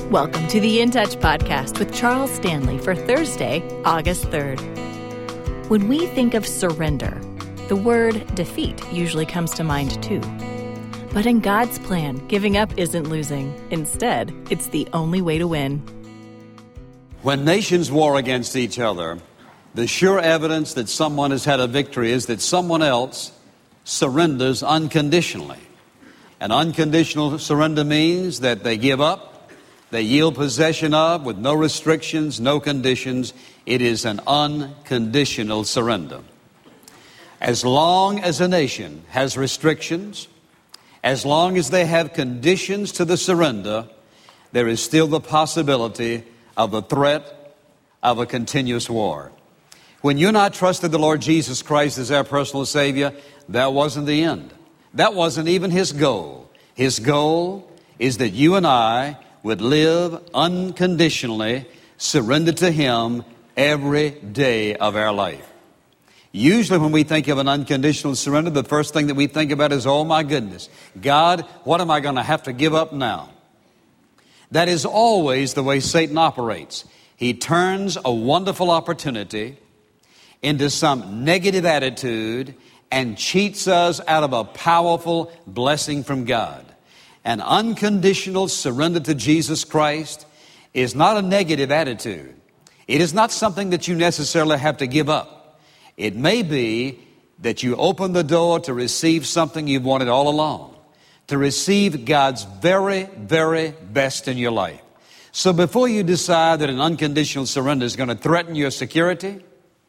Welcome to the In Touch podcast with Charles Stanley for Thursday, August 3rd. When we think of surrender, the word defeat usually comes to mind too. But in God's plan, giving up isn't losing. Instead, it's the only way to win. When nations war against each other, the sure evidence that someone has had a victory is that someone else surrenders unconditionally. An unconditional surrender means that they give up, they yield possession of with no restrictions, no conditions. It is an unconditional surrender. As long as a nation has restrictions, as long as they have conditions to the surrender, there is still the possibility of the threat of a continuous war. When you and I trusted the Lord Jesus Christ as our personal Savior, that wasn't the end. That wasn't even His goal. His goal is that you and I would live unconditionally, surrendered to Him every day of our life. Usually when we think of an unconditional surrender, the first thing that we think about is, oh my goodness, God, what am I going to have to give up now? That is always the way Satan operates. He turns a wonderful opportunity into some negative attitude and cheats us out of a powerful blessing from God. An unconditional surrender to Jesus Christ is not a negative attitude. It is not something that you necessarily have to give up. It may be that you open the door to receive something you've wanted all along, to receive God's very, very best in your life. So before you decide that an unconditional surrender is going to threaten your security,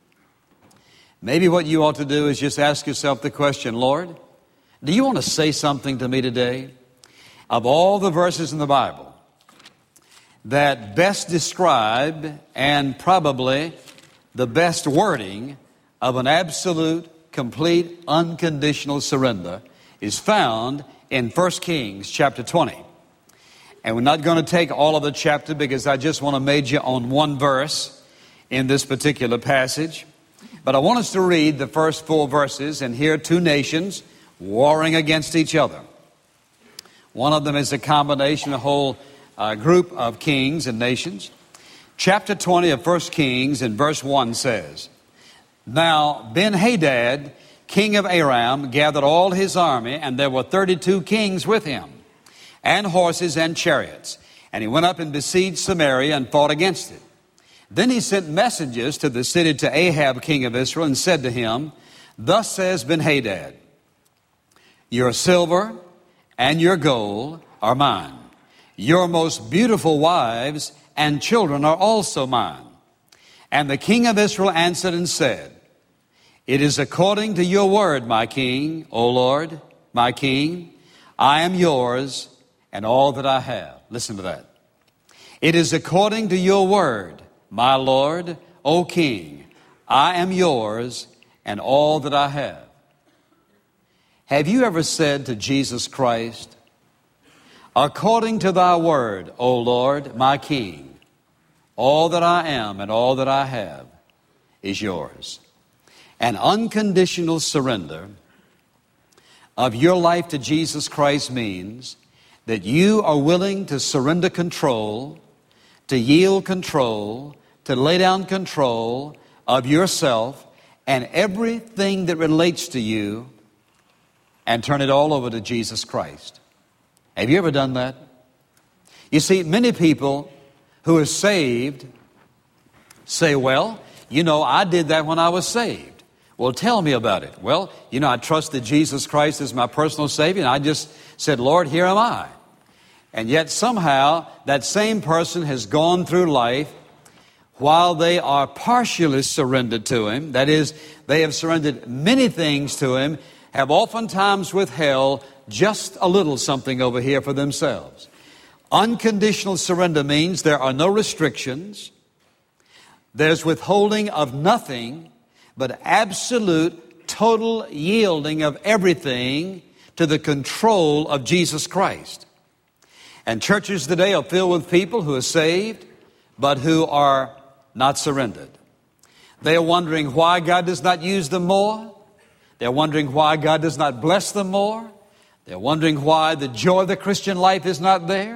maybe what you ought to do is just ask yourself the question, Lord, do you want to say something to me today? Of all the verses in the Bible that best describe and probably the best wording of an absolute, complete, unconditional surrender is found in 1 Kings chapter 20. And we're not going to take all of the chapter because I just want to major on one verse in this particular passage. But I want us to read the first 4 verses and hear two nations warring against each other. One of them is a combination, a whole group of kings and nations. Chapter 20 of 1 Kings in verse 1 says, Now Ben-Hadad, king of Aram, gathered all his army, and there were 32 kings with him, and horses and chariots. And he went up and besieged Samaria and fought against it. Then he sent messengers to the city to Ahab, king of Israel, and said to him, Thus says Ben-Hadad, Your silver and your gold are mine. Your most beautiful wives and children are also mine. And the king of Israel answered and said, It is according to your word, my king, O Lord, my king. I am yours and all that I have. Listen to that. It is according to your word, my Lord, O king. I am yours and all that I have. Have you ever said to Jesus Christ, According to thy word, O Lord, my King, all that I am and all that I have is yours? An unconditional surrender of your life to Jesus Christ means that you are willing to surrender control, to yield control, to lay down control of yourself and everything that relates to you, and turn it all over to Jesus Christ. Have you ever done that? You see, many people who are saved say, well, I did that when I was saved. Well, tell me about it. Well, I trusted Jesus Christ as my personal Savior, and I just said, Lord, here am I. And yet somehow that same person has gone through life while they are partially surrendered to Him. That is, they have surrendered many things to Him, have oftentimes withheld just a little something over here for themselves. Unconditional surrender means there are no restrictions. There's withholding of nothing, but absolute, total yielding of everything to the control of Jesus Christ. And churches today are filled with people who are saved, but who are not surrendered. They are wondering why God does not use them more. They're wondering why God does not bless them more. They're wondering why the joy of the Christian life is not there.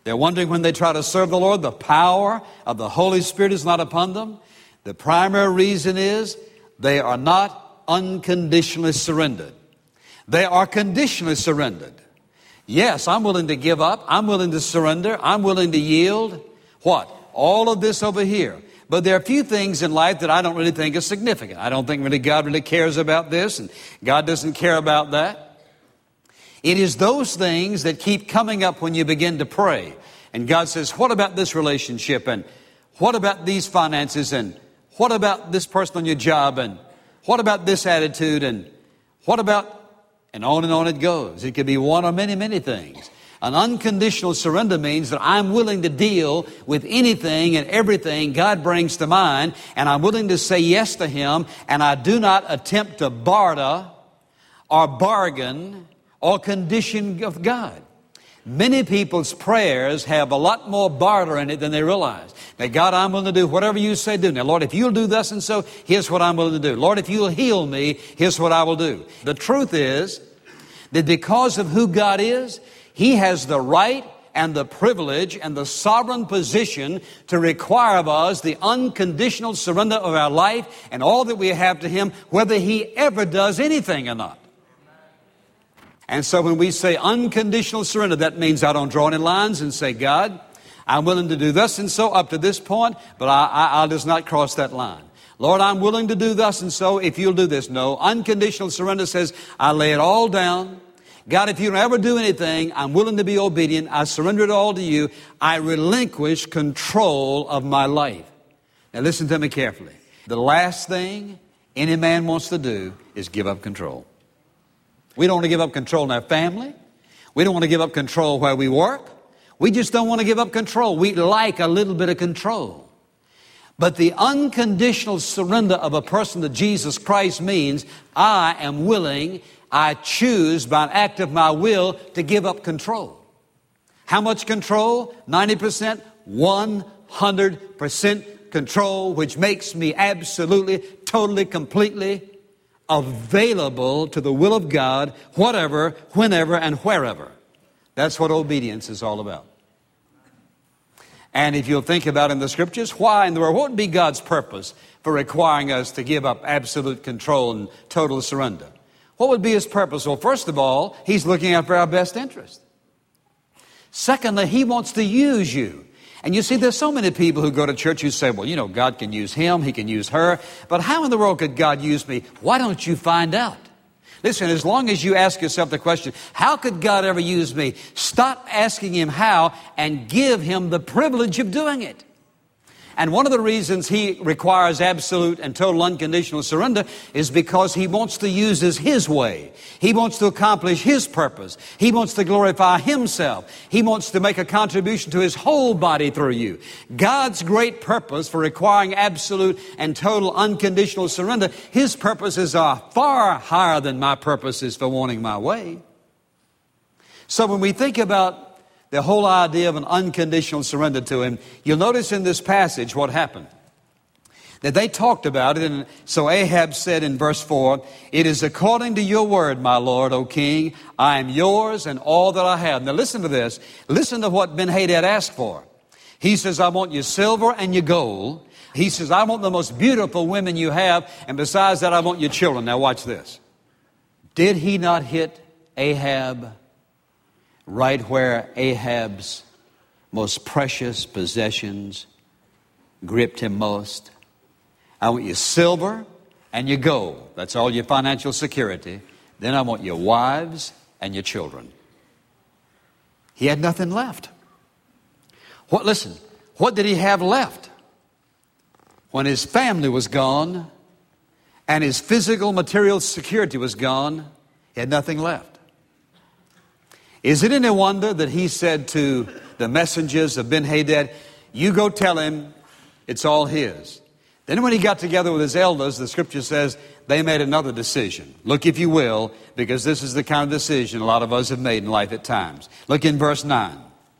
They're wondering when they try to serve the Lord, the power of the Holy Spirit is not upon them. The primary reason is they are not unconditionally surrendered. They are conditionally surrendered. Yes, I'm willing to give up. I'm willing to surrender. I'm willing to yield. What? All of this over here. But there are a few things in life that I don't really think are significant. I don't think really God really cares about this, and God doesn't care about that. It is those things that keep coming up when you begin to pray. And God says, what about this relationship? And what about these finances? And what about this person on your job? And what about this attitude? And what about... And on it goes. It could be one or many, many things. An unconditional surrender means that I'm willing to deal with anything and everything God brings to mind, and I'm willing to say yes to Him, and I do not attempt to barter or bargain or condition of God. Many people's prayers have a lot more barter in it than they realize. Now, God, I'm willing to do whatever you say do. Now, Lord, if you'll do thus and so, here's what I'm willing to do. Lord, if you'll heal me, here's what I will do. The truth is that because of who God is, He has the right and the privilege and the sovereign position to require of us the unconditional surrender of our life and all that we have to Him, whether He ever does anything or not. And so when we say unconditional surrender, that means I don't draw any lines and say, God, I'm willing to do thus and so up to this point, but I'll just not cross that line. Lord, I'm willing to do thus and so if you'll do this. No, unconditional surrender says, I lay it all down. God, if you don't ever do anything, I'm willing to be obedient. I surrender it all to you. I relinquish control of my life. Now listen to me carefully. The last thing any man wants to do is give up control. We don't want to give up control in our family. We don't want to give up control where we work. We just don't want to give up control. We like a little bit of control. But the unconditional surrender of a person to Jesus Christ means I am willing, I choose by an act of my will to give up control. How much control? 90%, 100% control, which makes me absolutely, totally, completely available to the will of God, whatever, whenever, and wherever. That's what obedience is all about. And if you'll think about in the Scriptures, why in the world, what would be God's purpose for requiring us to give up absolute control and total surrender? What would be His purpose? Well, first of all, He's looking out for our best interest. Secondly, He wants to use you. And you see, there's so many people who go to church who say, well, you know, God can use him, He can use her, but how in the world could God use me? Why don't you find out? Listen, as long as you ask yourself the question, how could God ever use me? Stop asking Him how and give Him the privilege of doing it. And one of the reasons He requires absolute and total unconditional surrender is because He wants to use us His way. He wants to accomplish His purpose. He wants to glorify Himself. He wants to make a contribution to His whole body through you. God's great purpose for requiring absolute and total unconditional surrender, His purposes are far higher than my purposes for wanting my way. So when we think about the whole idea of an unconditional surrender to Him, you'll notice in this passage what happened. That they talked about it, and so Ahab said in verse 4, it is according to your word, my Lord, O King. I am yours and all that I have. Now listen to this. Listen to what Ben-Hadad asked for. He says, I want your silver and your gold. He says, I want the most beautiful women you have, and besides that, I want your children. Now watch this. Did he not hit Ahab right where Ahab's most precious possessions gripped him most? I want your silver and your gold. That's all your financial security. Then I want your wives and your children. He had nothing left. Listen, what did he have left? When his family was gone and his physical material security was gone, he had nothing left. Is it any wonder that he said to the messengers of Ben-Hadad, you go tell him it's all his. Then when he got together with his elders, the Scripture says they made another decision. Look, if you will, because this is the kind of decision a lot of us have made in life at times. Look in verse 9.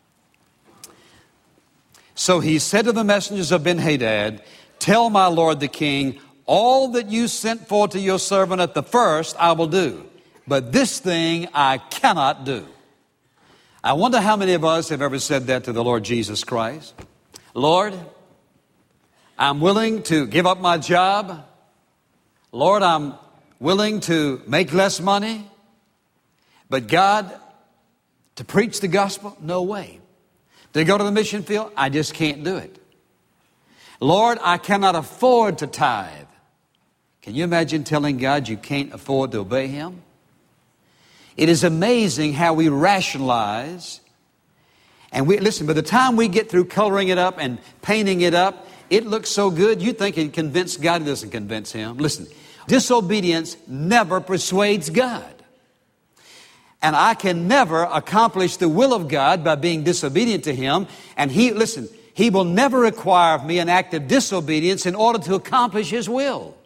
So he said to the messengers of Ben-Hadad, tell my lord the king, all that you sent for to your servant at the first I will do, but this thing I cannot do. I wonder how many of us have ever said that to the Lord Jesus Christ. Lord, I'm willing to give up my job. Lord, I'm willing to make less money. But God, to preach the gospel, no way. To go to the mission field, I just can't do it. Lord, I cannot afford to tithe. Can you imagine telling God you can't afford to obey Him? It is amazing how we rationalize. And listen, by the time we get through coloring it up and painting it up, it looks so good, you think it convinced God. It doesn't convince Him. Listen, disobedience never persuades God. And I can never accomplish the will of God by being disobedient to Him. And He will never require of me an act of disobedience in order to accomplish His will.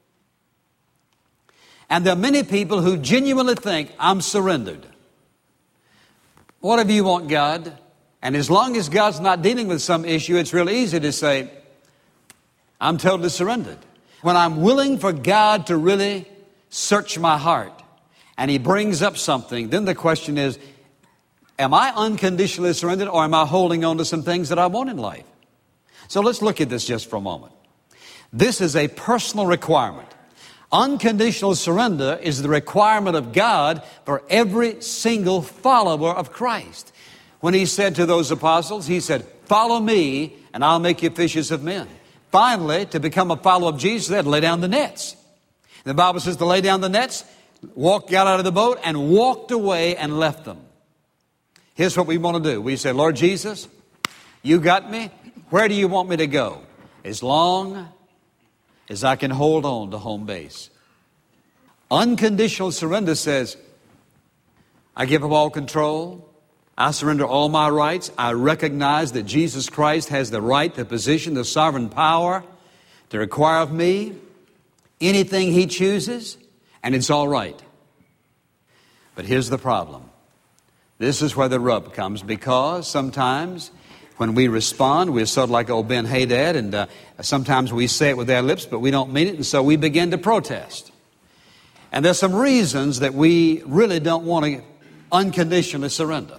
And there are many people who genuinely think, I'm surrendered. Whatever you want, God. And as long as God's not dealing with some issue, it's real easy to say, I'm totally surrendered. When I'm willing for God to really search my heart, and He brings up something, then the question is, am I unconditionally surrendered, or am I holding on to some things that I want in life? So let's look at this just for a moment. This is a personal requirement. Unconditional surrender is the requirement of God for every single follower of Christ. When He said to those apostles, He said, follow me and I'll make you fishers of men. Finally, to become a follower of Jesus, they had to lay down the nets. The Bible says to lay down the nets, got out of the boat and walked away and left them. Here's what we want to do. We say, Lord Jesus, you got me. Where do you want me to go? As long as I can hold on to home base. Unconditional surrender says, I give up all control. I surrender all my rights. I recognize that Jesus Christ has the right, the position, the sovereign power to require of me anything He chooses, and it's all right. But here's the problem. This is where the rub comes, because sometimes when we respond, we're sort of like old Ben Hadad, and sometimes we say it with our lips, but we don't mean it, and so we begin to protest. And there's some reasons that we really don't want to unconditionally surrender.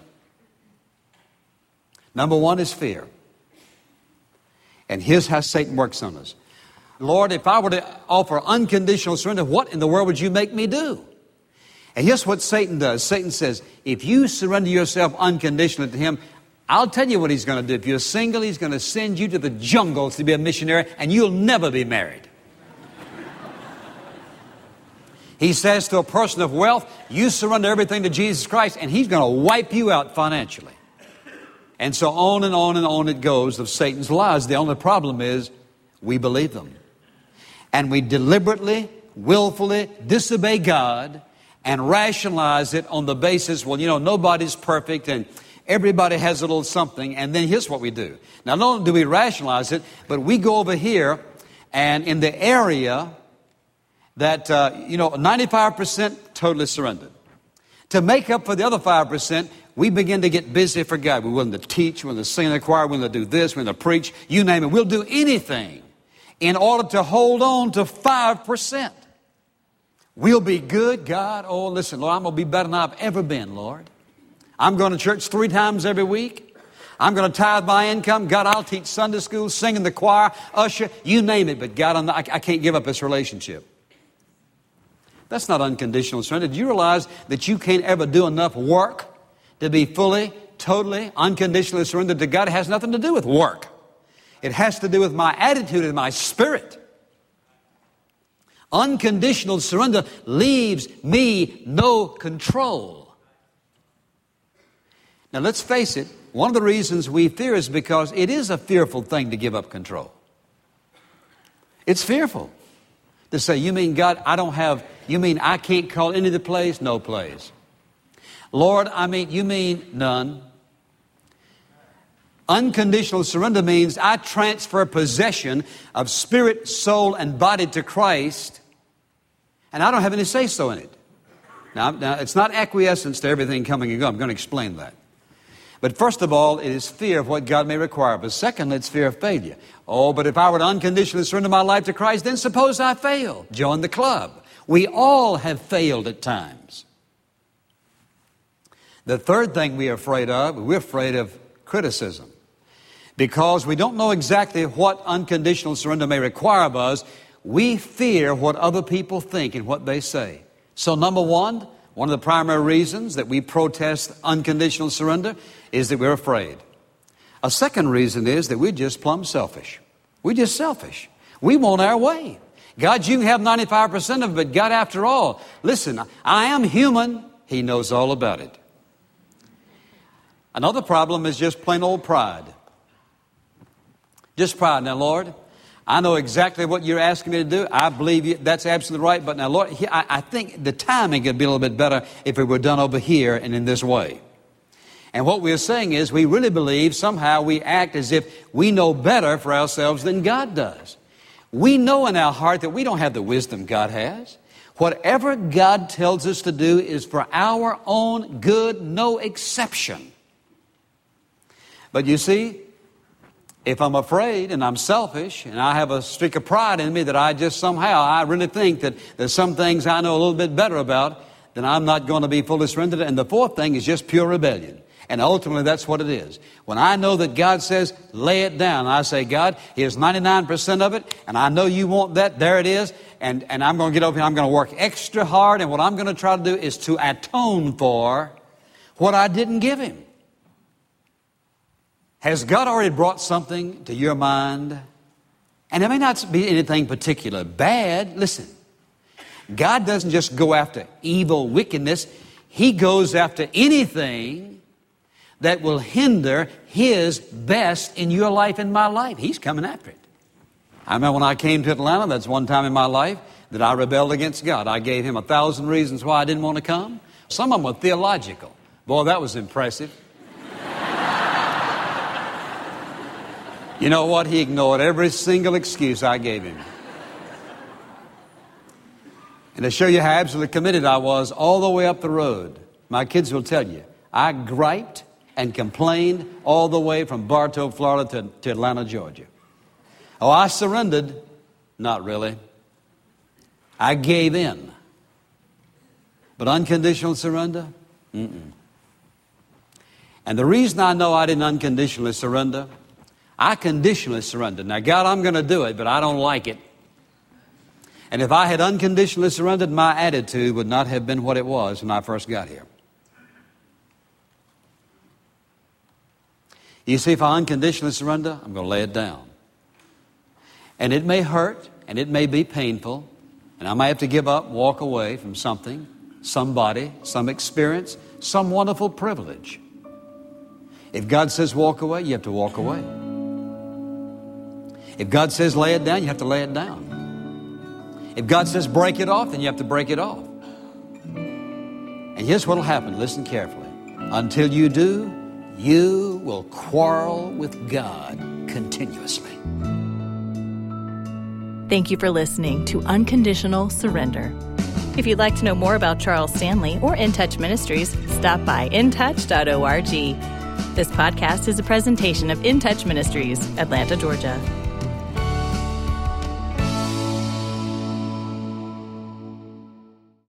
Number one is fear. And here's how Satan works on us. Lord, if I were to offer unconditional surrender, what in the world would you make me do? And here's what Satan does. Satan says, if you surrender yourself unconditionally to Him, I'll tell you what he's going to do. If you're single, he's going to send you to the jungles to be a missionary, and you'll never be married. He says to a person of wealth, you surrender everything to Jesus Christ, and He's going to wipe you out financially. And so on and on and on it goes of Satan's lies. The only problem is we believe them. And we deliberately, willfully disobey God and rationalize it on the basis, well, nobody's perfect and everybody has a little something. And then here's what we do. Now, not only do we rationalize it, but we go over here and in the area that, 95% totally surrendered. To make up for the other 5%, we begin to get busy for God. We're willing to teach, we're willing to sing in the choir, we're willing to do this, we're willing to preach, you name it. We'll do anything in order to hold on to 5%. We'll be good, God. Oh, listen, Lord, I'm going to be better than I've ever been, Lord. I'm going to church 3 times every week. I'm going to tithe my income. God, I'll teach Sunday school, sing in the choir, usher, you name it. But God, I can't give up this relationship. That's not unconditional surrender. Do you realize that you can't ever do enough work to be fully, totally, unconditionally surrendered to God? It has nothing to do with work. It has to do with my attitude and my spirit. Unconditional surrender leaves me no control. Now let's face it, one of the reasons we fear is because it is a fearful thing to give up control. It's fearful to say, you mean God, you mean I can't call any of the plays? No plays. Lord, you mean none. Unconditional surrender means I transfer possession of spirit, soul, and body to Christ, and I don't have any say-so in it. Now, it's not acquiescence to everything coming and going. I'm going to explain that. But first of all, it is fear of what God may require. But secondly, it's fear of failure. Oh, but if I were to unconditionally surrender my life to Christ, then suppose I fail. Join the club. We all have failed at times. The third thing we're afraid of criticism. Because we don't know exactly what unconditional surrender may require of us, we fear what other people think and what they say. So number one of the primary reasons that we protest unconditional surrender is that we're afraid. A second reason is that we're just plumb selfish. We're just selfish. We want our way. God, you can have 95% of it, but God, after all, listen, I am human. He knows all about it. Another problem is just plain old pride. Just pride. Now, Lord, I know exactly what you're asking me to do. I believe you, that's absolutely right. But now, Lord, I think the timing could be a little bit better if it were done over here and in this way. And what we're saying is we really believe somehow we act as if we know better for ourselves than God does. We know in our heart that we don't have the wisdom God has. Whatever God tells us to do is for our own good, no exception. But you see, if I'm afraid and I'm selfish and I have a streak of pride in me that I really think that there's some things I know a little bit better about, then I'm not going to be fully surrendered. And the fourth thing is just pure rebellion. And ultimately, that's what it is. When I know that God says, lay it down, I say, God, here's 99% of it, and I know you want that, there it is, and I'm going to get over here, I'm going to work extra hard, and what I'm going to try to do is to atone for what I didn't give Him. Has God already brought something to your mind? And it may not be anything particular bad. Listen, God doesn't just go after evil wickedness. He goes after anything that will hinder His best in your life and my life. He's coming after it. I remember when I came to Atlanta, that's one time in my life that I rebelled against God. I gave Him 1,000 reasons why I didn't want to come. Some of them were theological. Boy, that was impressive. You know what? He ignored every single excuse I gave Him. And to show you how absolutely committed I was all the way up the road, my kids will tell you, I griped and complained all the way from Bartow, Florida to Atlanta, Georgia. Oh, I surrendered. Not really. I gave in. But unconditional surrender? Mm-mm. And the reason I know I didn't unconditionally surrender, I conditionally surrendered. Now, God, I'm going to do it, but I don't like it. And if I had unconditionally surrendered, my attitude would not have been what it was when I first got here. You see, if I unconditionally surrender, I'm going to lay it down. And it may hurt, and it may be painful, and I may have to give up, walk away from something, somebody, some experience, some wonderful privilege. If God says walk away, you have to walk away. If God says lay it down, you have to lay it down. If God says break it off, then you have to break it off. And here's what will happen. Listen carefully. Until you do, you will quarrel with God continuously. Thank you for listening to Unconditional Surrender. If you'd like to know more about Charles Stanley or In Touch Ministries, stop by intouch.org. This podcast is a presentation of In Touch Ministries, Atlanta, Georgia.